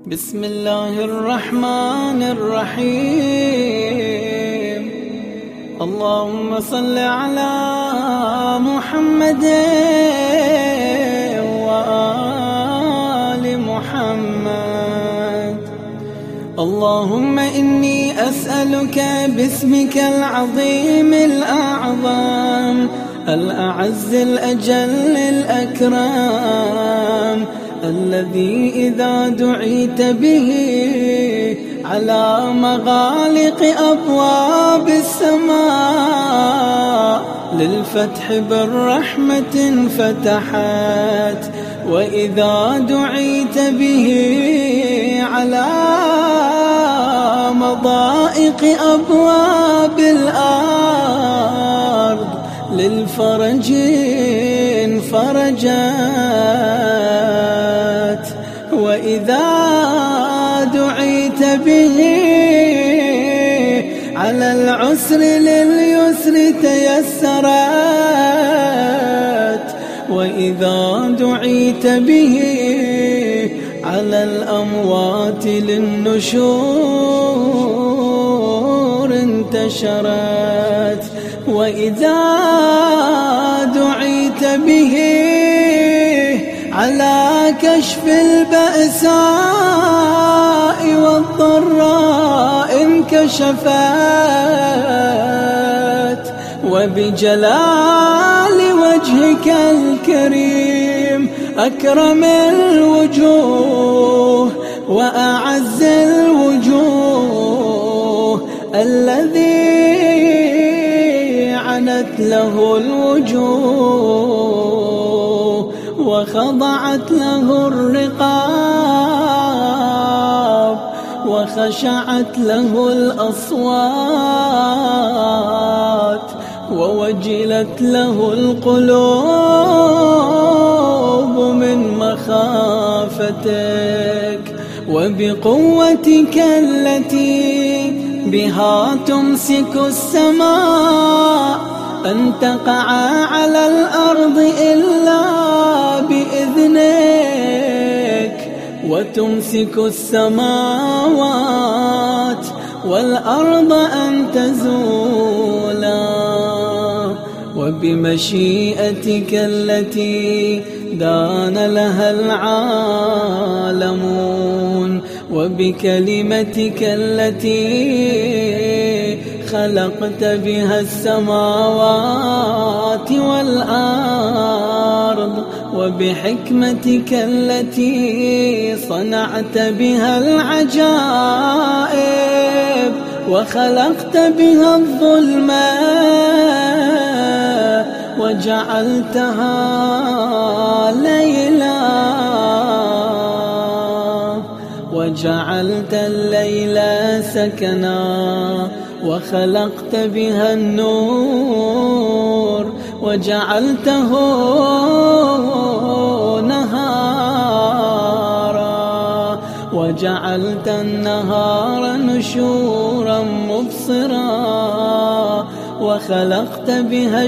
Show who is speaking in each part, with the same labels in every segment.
Speaker 1: بسم الله الرحمن الرحيم. اللهم صل على محمد وآل محمد. اللهم إني أسألك باسمك العظيم الأعظم الأعز الأجل الأكرم الذي إذا دعيت به على مغالق أبواب السماء للفتح بالرحمة فتحت، وإذا دعيت به على مضائق أبواب الأرض للفرج فرجت، وإذا دعيت به على العسر لليسر تيسرت، وإذا دعيت به على الأموات للنشور انتشرت، وإذا دعيت به على كشف البأساء والضراء انكشفت، وبجلال وجهك الكريم أكرم الوجوه وأعز الوجوه الذي عنت له الوجوه وخضعت له الرقاب وخشعت له الأصوات ووجلت له القلوب من مخافتك، وبقوتك التي بها تمسك السماء أن تقع على الأرض إلا بإذنك، وتمسك السماوات والأرض أن تزولا، وبمشيئتك التي دان لها العالمون، وبكلمتك التي خلقت بها السماوات والأرض، وبحكمتك التي صنعت بها العجائب وخلقت بها الظلمة وجعلتها ليلا، وجعلت الليل سكنا وخلقت بها النور وجعلته نهارا، وجعلت النهار نشورا مبصرا، وخلقت بها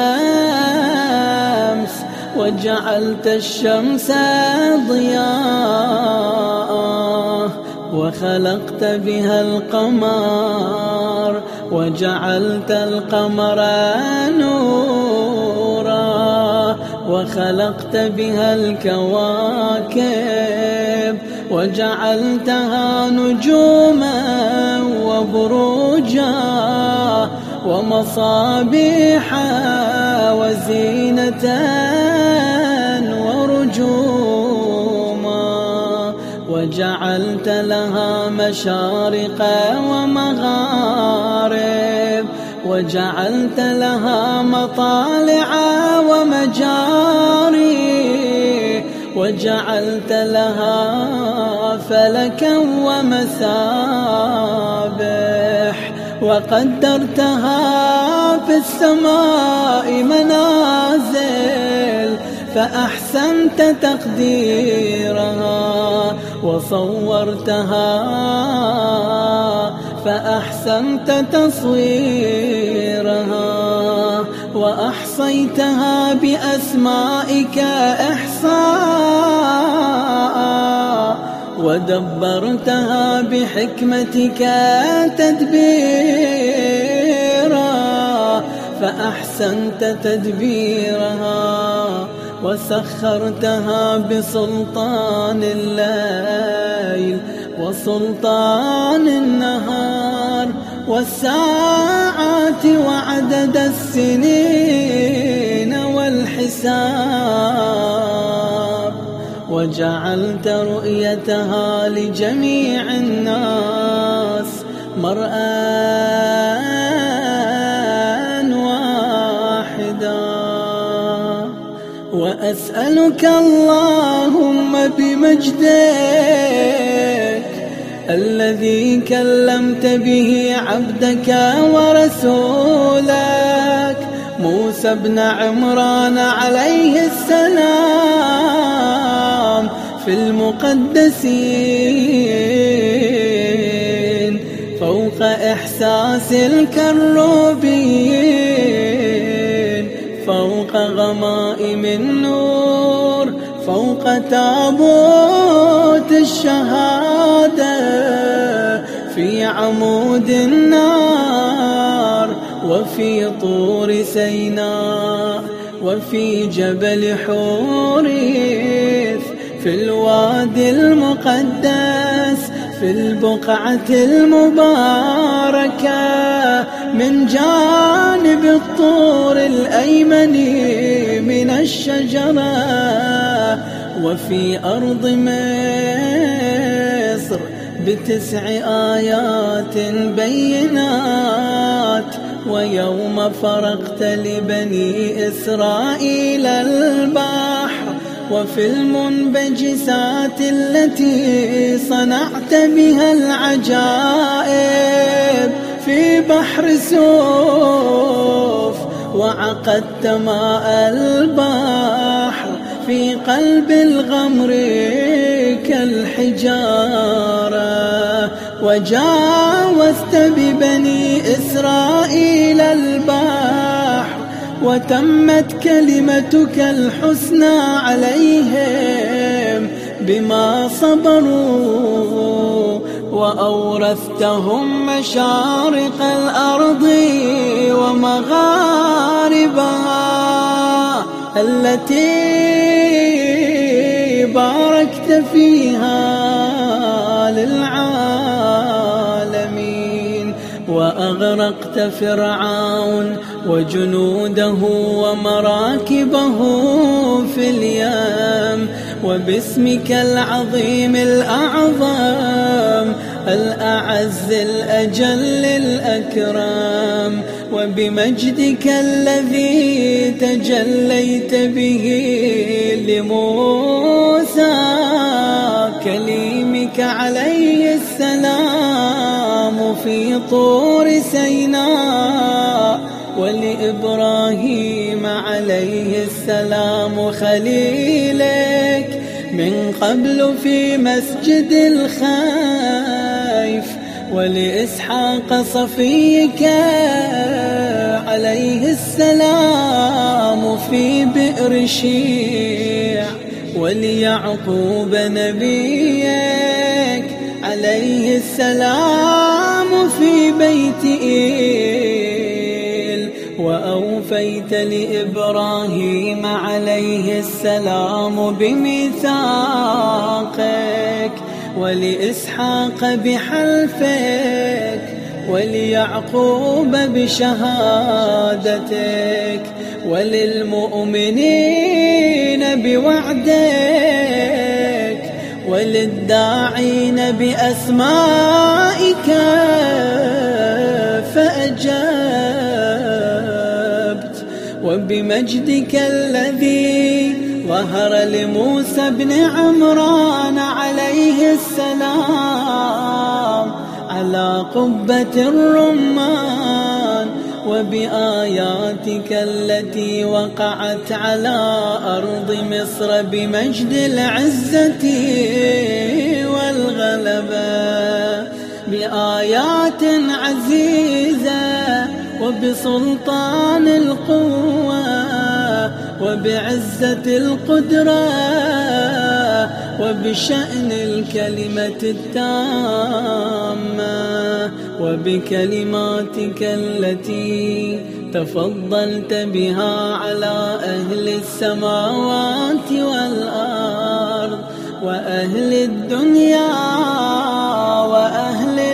Speaker 1: الشمس وجعلت الشمس ضياء، وخلقت بها القمر وجعلت القمر نورا، وخلقت بها الكواكب وجعلتها نجوما وبروجا ومصابيح وزينة ورجوما، وجعلت لها مشارق ومغارب، وجعلت لها مطالع ومجاري، وجعلت لها فلكا ومسابح، وقدرتها في السماء منازل فأحسنت تقديرها، وصورتها فأحسنت تصويرها، وأحصيتها بأسمائك إحصاء، ودبرتها بحكمتك تدبيرا، فأحسنت تدبيرها وسخرتها بسلطان الليل وسلطان النهار والساعات وعدد السنين والحساب، وجعلت رؤيتها لجميع الناس مرآة واحدا. وأسألك اللهم بمجدك الذي كلمت به عبدك ورسولك موسى بن عمران عليه السلام في المقدسين فوق إحساس الكروبين، فوق غمائم النور، فوق تابوت الشهادة، في عمود النار، وفي طور سيناء، وفي جبل حوريث، في الوادي المقدس، في البقعة المباركة من جانب الطور الأيمن من الشجرة، وفي أرض مصر ب9 آيات بينات، ويوم فرقت لبني إسرائيل البحر، وفي المنبجسات التي صنعت بها العجائب في بحر سوف، وعقدت ماء البحر في قلب الغمر كالحجارة، وجاوزت ببني إسرائيل البحر، وتمت كلمتك الحسنى عليهم بما صبروا، وأورثتهم مشارق الأرض ومغاربها التي باركت فيها للعالمين. وأغرقت فرعون وجنوده ومراكبه في اليم، وباسمك العظيم الأعظم الأعز الأجل الأكرم، وبمجدك الذي تجليت به لموسى كليمك عليه السلام في طور سيناء، ولإبراهيم عليه السلام خليلك من قبل في مسجد الخيف، ولإسحاق صفيك عليه السلام في بئر شيع، وليعقوب نبيك عليه السلام في بيت إيل، وأوفيت لإبراهيم عليه السلام بميثاقك، ولإسحاق بحلفك، وليعقوب بشهادتك، وللمؤمنين بوعدك، وللداعين بأسمائك فأجبت، وبمجدك الذي ظهر لموسى بن عمران عليه السلام على قبة الرمان، وبآياتك التي وقعت على أرض مصر بمجد العزة والغلبة، بآيات عزيزة وبسلطان القوة وبعزة القدرة وبشأن الكلمة التامة وبكلماتك التي تفضلت بها على أهل السماوات والأرض وأهل الدنيا وأهل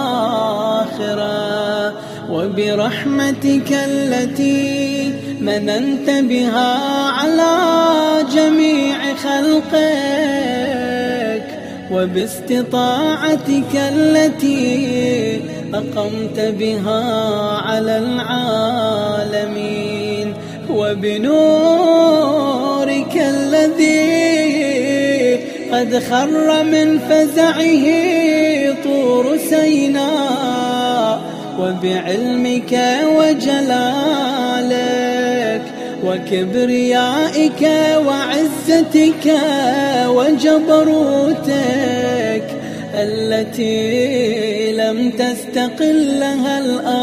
Speaker 1: الآخرة، وبرحمتك التي مننت بها على جميع خلقك، وباستطاعتك التي أقمت بها على العالمين، وبنورك الذي قد خر من فزعه طور سيناء، وبعلمك وجلالك وكبريائك وعزتك وجبروتك التي لم تستقل لها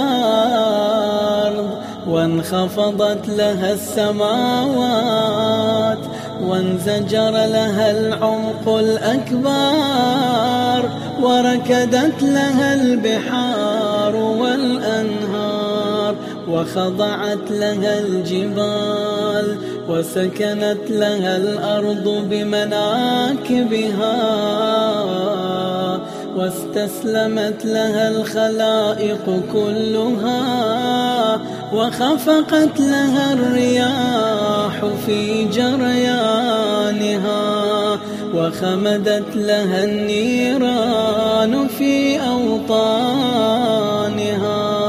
Speaker 1: الأرض وانخفضت لها السماوات وانزجر لها العمق الأكبر وركدت لها البحار والأنهار وخضعت لها الجبال وسكنت لها الأرض بمناكبها واستسلمت لها الخلائق كلها وخفقت لها الرياح في جريانها وخمدت لها النيران في أوطانها،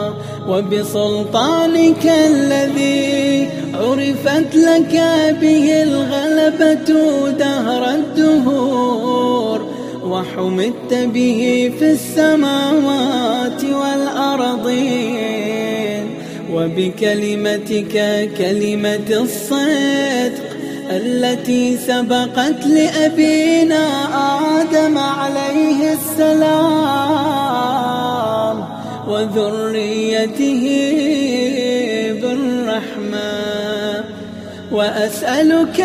Speaker 1: وبسلطانك الذي عرفت لك به الغلبة دهر الدهور وحمدت به في السماوات والأرضين، وبكلمتك كلمة الصدق التي سبقت لأبينا آدم عليه السلام وذريته بالرحمة، وأسألك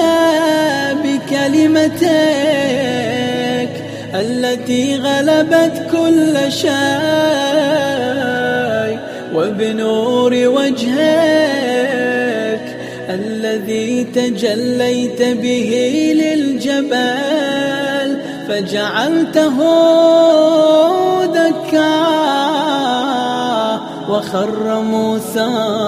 Speaker 1: بكلمتك التي غلبت كل شيء وبنور وجهك الذي تجليت به للجبل فجعلته دكا وخر موسى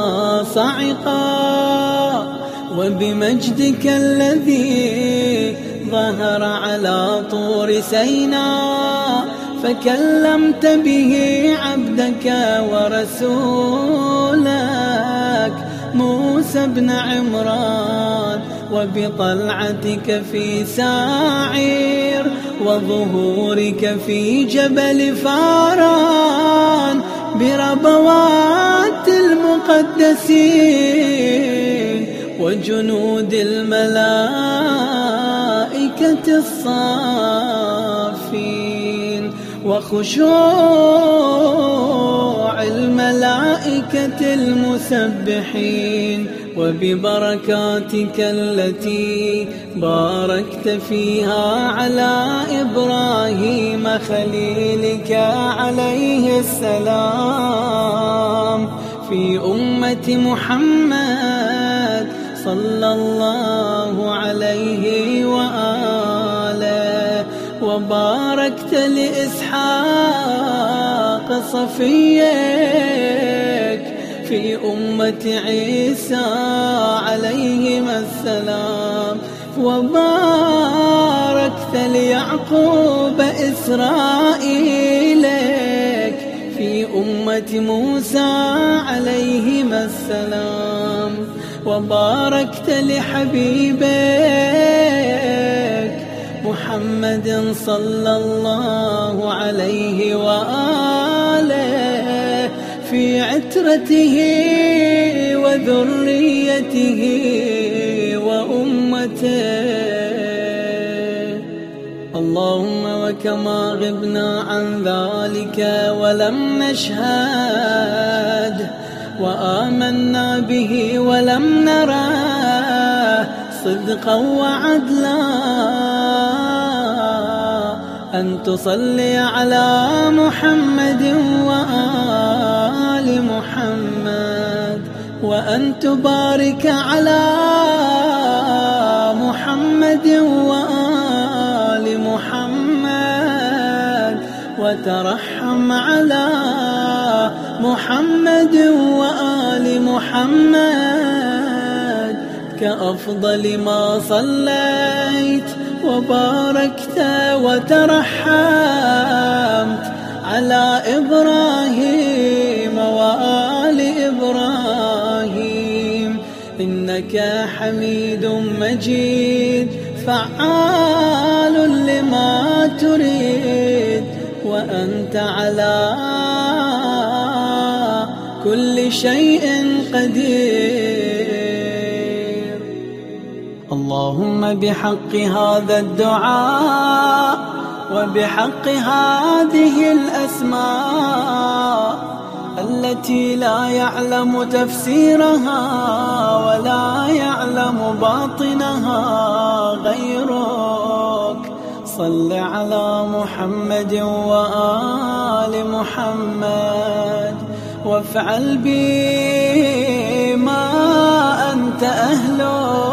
Speaker 1: صعقا، وبمجدك الذي ظهر على طور سيناء فكلمت به عبدك ورسولك موسى بن عمران، وبطلعتك في ساعير وظهورك في جبل فاران بربوات المقدسين وجنود الملائكة الصافين وخشوع الملائكة المسبحين، وببركاتك التي باركت فيها على إبراهيم خليلك عليه السلام في أمة محمد صلى الله عليه وآله، وباركت لإسحاق صفيك في أمة عيسى عليهما السلام، وباركت ليعقوب إسرائيلك في أمة موسى عليهما السلام، وباركت لحبيبك محمد صلى الله عليه وآله في عترته وذريته وأمته. اللهم وكما غبنا عن ذلك ولم نشهد وآمنا به ولم نراه صدقا وعدلا أن تصلي على محمد وآل محمد، وأن تبارك على محمد وآل محمد، وترحم على محمد وآل محمد كأفضل ما صليت وباركت وترحمت على إبراهيم وآل إبراهيم، إنك حميد مجيد فعال لما تريد، وأنت على كل شيء قدير. اللهم بحق هذا الدعاء وبحق هذه الأسماء التي لا يعلم تفسيرها ولا يعلم باطنها غيرك، صل على محمد وآل محمد، وافعل بي ما أنت أهله،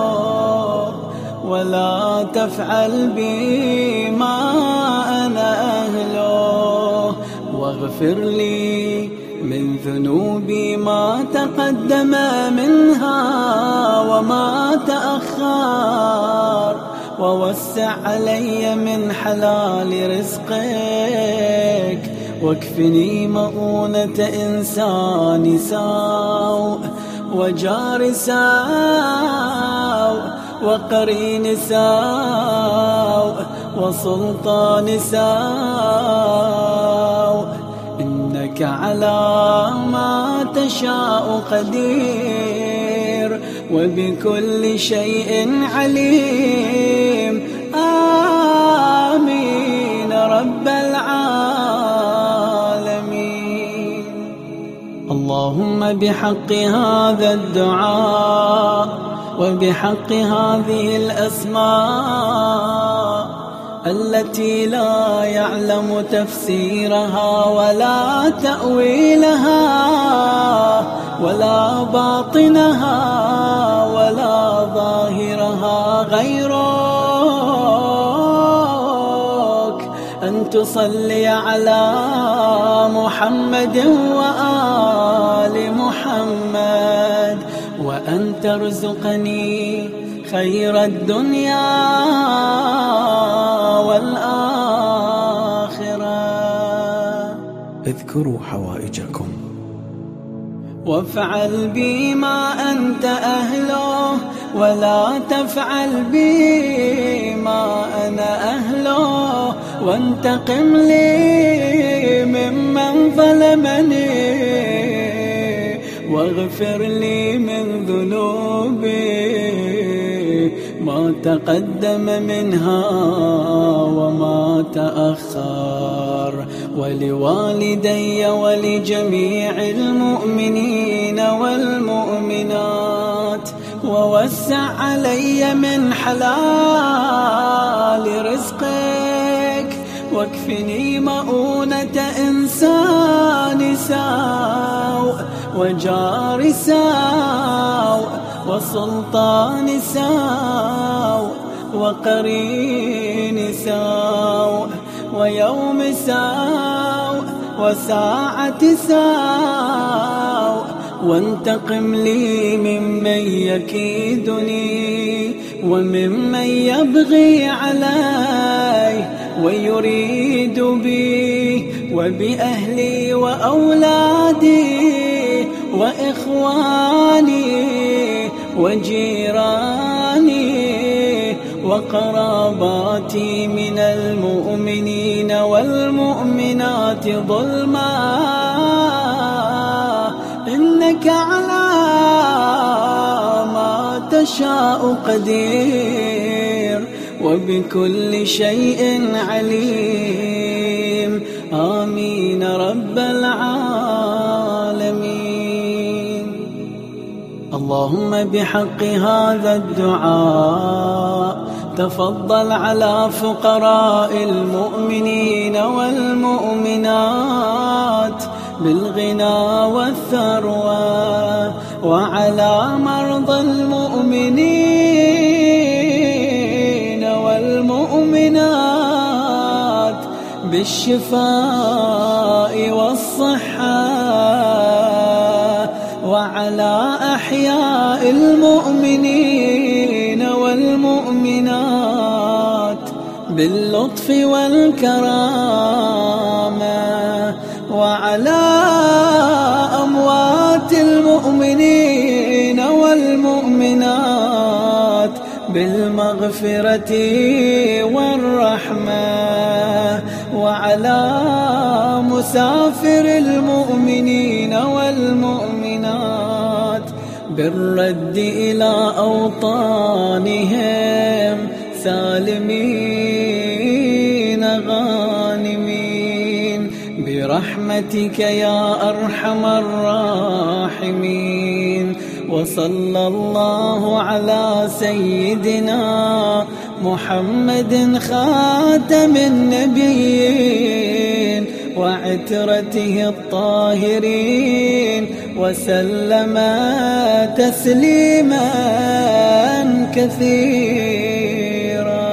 Speaker 1: ولا تفعل بي ما أنا أهله، واغفر لي من ذنوبي ما تقدم منها وما تأخر، ووسع علي من حلال رزقك، واكفني مؤونة إنسان سوء وجار سوء وقرين سوء وسلطان سوء، إنك على ما تشاء قدير وبكل شيء عليم. آمين رب العالمين. اللهم بحق هذا الدعاء وبحق هذه الأسماء التي لا يعلم تفسيرها ولا تأويلها ولا باطنها ولا ظاهرها غيرك، أن تصلي على محمد وآل محمد، وأن ترزقني خير الدنيا والآخرة.
Speaker 2: اذكروا حوائجكم
Speaker 1: وافعل بي ما أنت أهله، ولا تفعل بي ما أنا أهله، وانتقم لي ممن ظلمني، واغفر لي من ذنوبي ما تقدم منها وما تأخر، ولوالدي ولجميع المؤمنين والمؤمنات، ووسع علي من حلال رزقك، واكفني مؤونة إنسان سوء وجار سوء وسلطان سوء وقرين سوء ويوم سوء وساعة سوء، وانتقم لي ممن يكيدني وممن يبغي علي ويريد بي وبأهلي وأولادي وإخواني وجيراني وقراباتي من المؤمنين والمؤمنات ظلما، إنك على ما تشاء قدير وبكل شيء عليم. آمين رب العالمين. اللهم بحق هذا الدعاء تفضل على فقراء المؤمنين والمؤمنات بالغنى والثروة، وعلى مرضى المؤمنين والمؤمنات بالشفاء والصحة، وعلى أحياء المؤمنين والمؤمنات باللطف والكرامة، وعلى أموات المؤمنين والمؤمنات بالمغفرة والرحمة، وعلى مسافر المؤمنين والمؤمنات بالرد إلى أوطانهم سالمين غانمين برحمتك يا أرحم الراحمين. وصلى الله على سيدنا محمد خاتم النبيين وعترته الطاهرين وسلم تسليما كثيرا.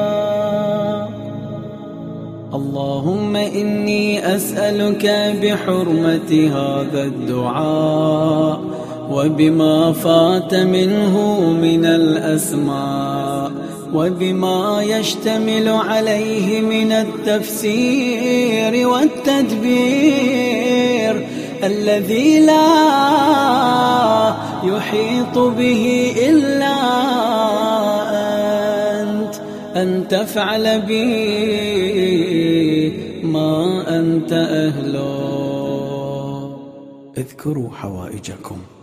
Speaker 1: اللهم إني أسألك بحرمة هذا الدعاء وبما فات منه من الأسماء وبما يشتمل عليه من التفسير والتدبير الذي لا يحيط به إلا أنت، أن تفعل بي ما أنت أهله. اذكروا حوائجكم.